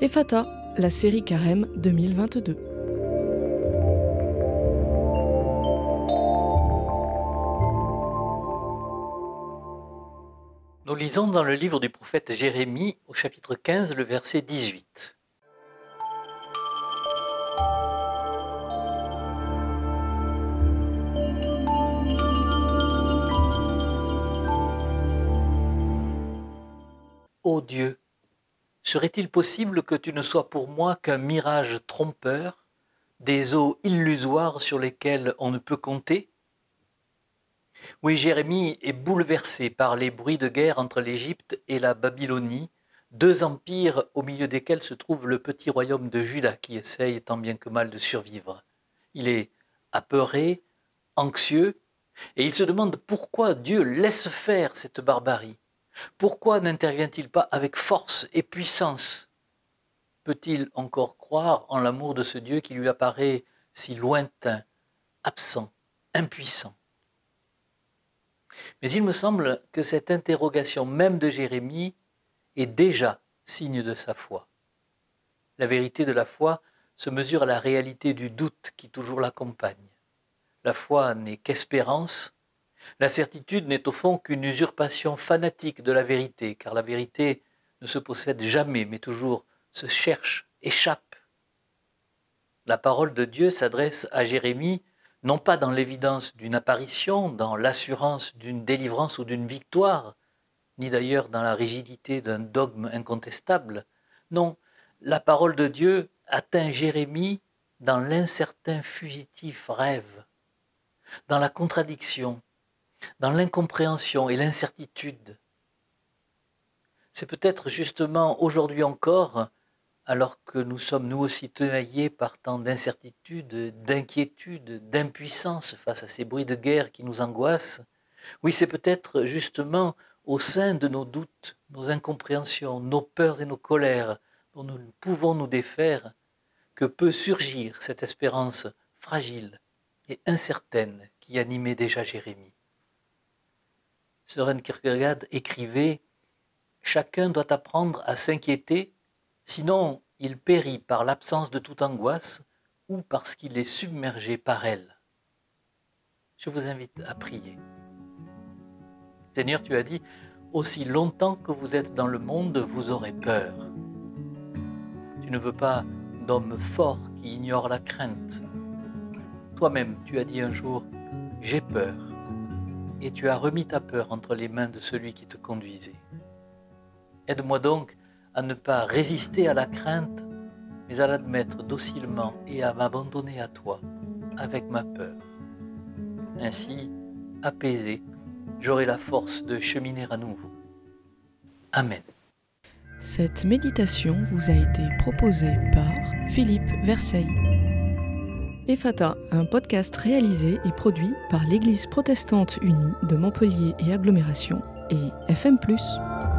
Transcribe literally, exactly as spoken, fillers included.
Ephata, la série Carême deux mille vingt-deux. Nous lisons dans le livre du prophète Jérémie, au chapitre quinze, le verset dix-huit. Ô Dieu, serait-il possible que tu ne sois pour moi qu'un mirage trompeur, des eaux illusoires sur lesquelles on ne peut compter ? Oui, Jérémie est bouleversé par les bruits de guerre entre l'Égypte et la Babylonie, deux empires au milieu desquels se trouve le petit royaume de Juda qui essaye tant bien que mal de survivre. Il est apeuré, anxieux, et il se demande pourquoi Dieu laisse faire cette barbarie. Pourquoi n'intervient-il pas avec force et puissance ? Peut-il encore croire en l'amour de ce Dieu qui lui apparaît si lointain, absent, impuissant ? Mais il me semble que cette interrogation même de Jérémie est déjà signe de sa foi. La vérité de la foi se mesure à la réalité du doute qui toujours l'accompagne. La foi n'est qu'espérance. La certitude n'est au fond qu'une usurpation fanatique de la vérité, car la vérité ne se possède jamais, mais toujours se cherche, échappe. La parole de Dieu s'adresse à Jérémie, non pas dans l'évidence d'une apparition, dans l'assurance d'une délivrance ou d'une victoire, ni d'ailleurs dans la rigidité d'un dogme incontestable. Non, la parole de Dieu atteint Jérémie dans l'incertain fugitif rêve, dans la contradiction, dans l'incompréhension et l'incertitude. C'est peut-être justement aujourd'hui encore, alors que nous sommes nous aussi tenaillés par tant d'incertitude, d'inquiétude, d'impuissance face à ces bruits de guerre qui nous angoissent, oui, c'est peut-être justement au sein de nos doutes, nos incompréhensions, nos peurs et nos colères dont nous ne pouvons nous défaire, que peut surgir cette espérance fragile et incertaine qui animait déjà Jérémie. Søren Kierkegaard écrivait « Chacun doit apprendre à s'inquiéter, sinon il périt par l'absence de toute angoisse ou parce qu'il est submergé par elle. » Je vous invite à prier. Seigneur, tu as dit « Aussi longtemps que vous êtes dans le monde, vous aurez peur. » Tu ne veux pas d'hommes forts qui ignorent la crainte. Toi-même, tu as dit un jour « J'ai peur ». Et tu as remis ta peur entre les mains de celui qui te conduisait. Aide-moi donc à ne pas résister à la crainte, mais à l'admettre docilement et à m'abandonner à toi, avec ma peur. Ainsi, apaisé, j'aurai la force de cheminer à nouveau. Amen. Cette méditation vous a été proposée par Philippe Verseil. Ephata, un podcast réalisé et produit par l'Église protestante unie de Montpellier et Agglomération et F M plus.